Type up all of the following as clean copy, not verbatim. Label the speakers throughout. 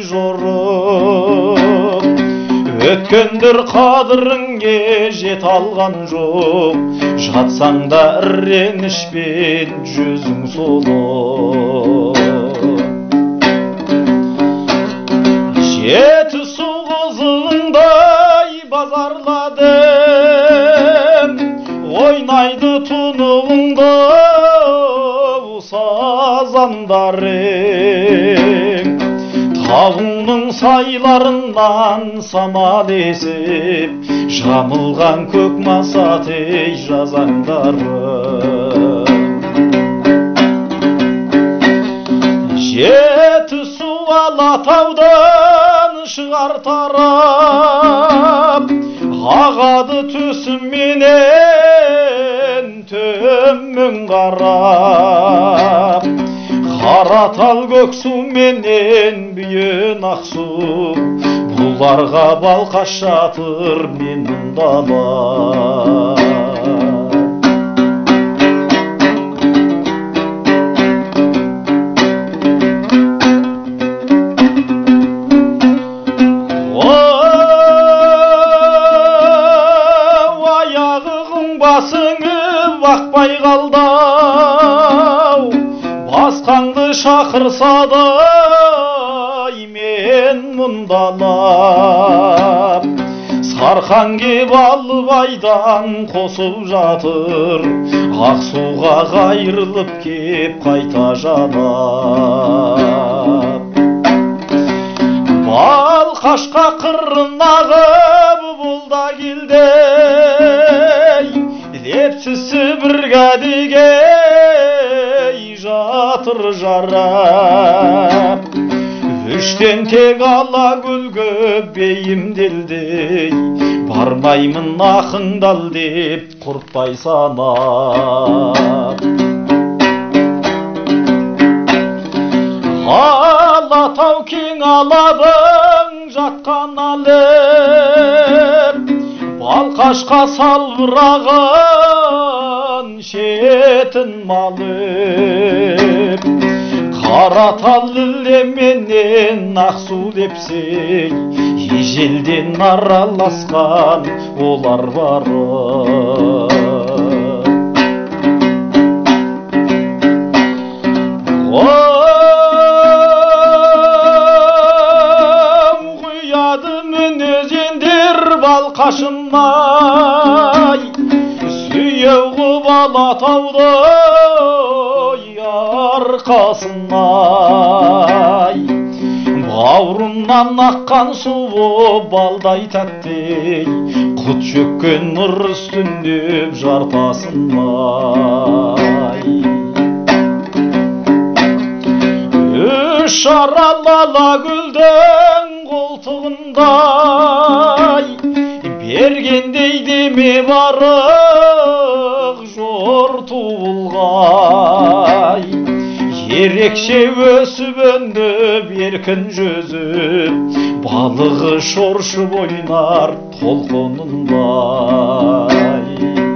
Speaker 1: жорық, өткендер қадіріңе жет алған жоқ, жатсаң да іренішпен жүзің солық. Жетісу қызыңдай базарладым, ойнайды тұнығыңды сазандарың, тауыңның сайларынан самал есіп, жамылған көк масатей жазаңдарым. Жетісу Алатаудан шығар тарап, ағады төсіменен төмен қарап, Қаратал көксуменен бүйен ақсу, бұларға балқаш жатыр мен мұндала. Басыңы бақпай қалдау, басқаңды шақырса да мен мұндалап. Сарқан кеп Албайдан қосып жатыр, Ақсуға қайырылып кеп қайта жанап. Балқашқа қырын ағып бұлда келдей, Лепсісі бір кәдегей жатыр жарап. Үштен тек ала гүлге бейімделдей, бармаймын ақыңдал деп құртпай санап. Алатау кең алабың жатқан алып, Балқашқа салбыраған шетін малып. Қаратал лілеменен ақсу лепсей, ежелден араласқан олар барып. Балқашымай, сүйеу қып Алатауды арқасынай. Бауырымнан аққан суы балдай тәттей, құт жөккен нұр үстіндеп жартасынай. Үш аралала гүлдің қолтығындай, бергендей деме барық жор туылғай. Ерекше өсіп өніп еркін жүзіп, балығы шоршып ойнар толқынындай.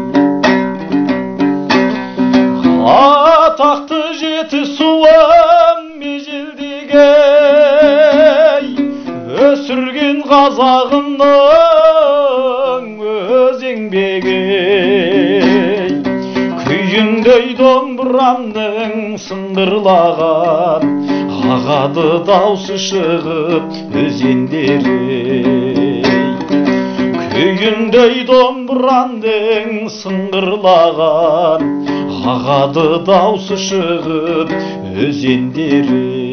Speaker 1: Атақты Жетісуым межелдегей, өсірген қазағымның өз еңбегей. Күйіндей домбырамның сыңғырлаған, ағады даусы шығып өзендерей. Күйіндей домбырамның сыңғырлаған, ағады даусы шығып өзендерей.